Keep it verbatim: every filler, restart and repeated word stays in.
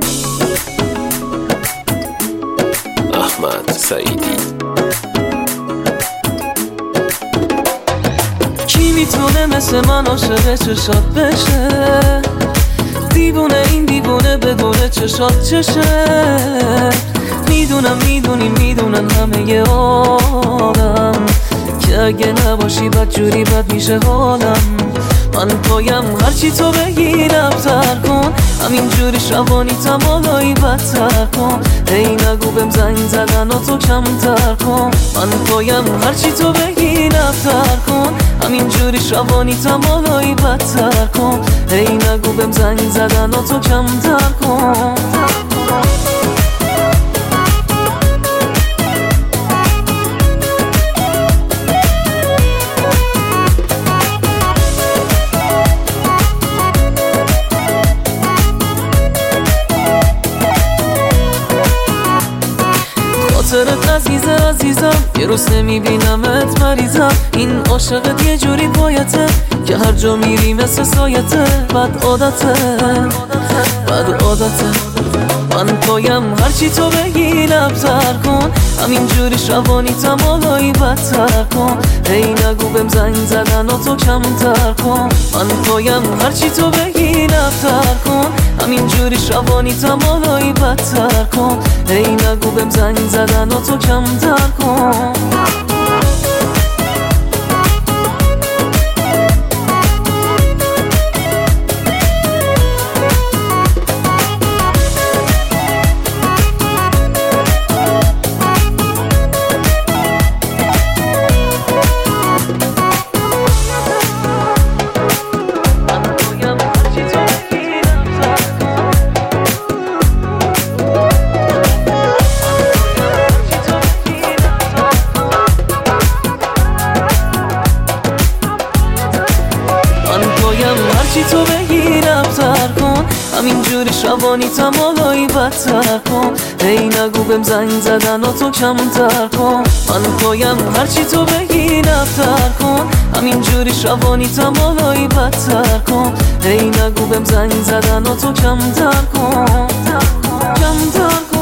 احمد سعیدی. کی میتونه مثل من عاشق چشات بشه؟ دیوونه این دیوونه بدونه چشات چشه. میدونم میدونی میدونن همه ی آدم که اگه نباشی بد جوری بد میشه حالم. من پایم هرچی تو بگی رفتر کن، همین جوری شبانیتم حالایی بدتر کن. ای نگو بهم زنگ زدن و تو کمتر کن. من پایم هرچی تو بگی رفتر کن، همین جوری شبانیتم حالایی بدتر کن. ای نگو بهم زنگ زدن و تو کمتر کن. خاطرت عزیزه عزیزم، یه روز نمیبینمت مریضم. این عاشقت یه جوری بایته که هر جا میری مثل سایته. بد عادته بد عادته. من پایم هرچی تو بگی لبتر کن، همین جوری شبانیتم حالایی بدتر کن. ای نگو بهم زنگ زدن و تو کمتر کن. من پایم هرچی تو بگی لبتر کن، همین جوری شبانیتم حالایی بدتر کن. ای نگو بهم زنگ زدن و تو کمتر کن. هرچی تو بگی رفتر کن، همین جوری شبانیتم حالایی بدتر کن. ای نگو بهم زنگ زدن و تو کمتر کن. من پایم هرچی تو بگی رفتر کن، همین جوری شبانیتم حالایی بدتر کن. ای نگو بهم زنگ زدن و تو کمتر کن کمتر کن.